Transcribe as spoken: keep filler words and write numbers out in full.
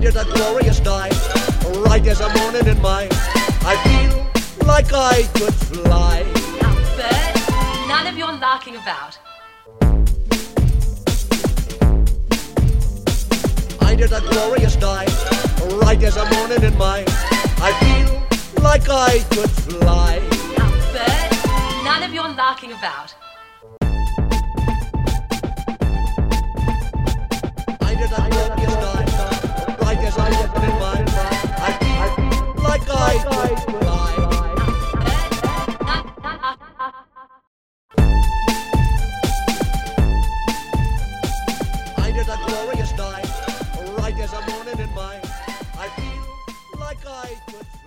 did a glorious night, right as a morning in mine. I feel like I could fly. Now, Bert, none of your larking about. I did a glorious night, right as a morning in mine. I feel like I could fly. Now, Bert, none of your larking about. I did a glorious night, right as a morning in mine. I feel like I could fly. I did a glorious night, right as a morning in mine. I feel like I could fly.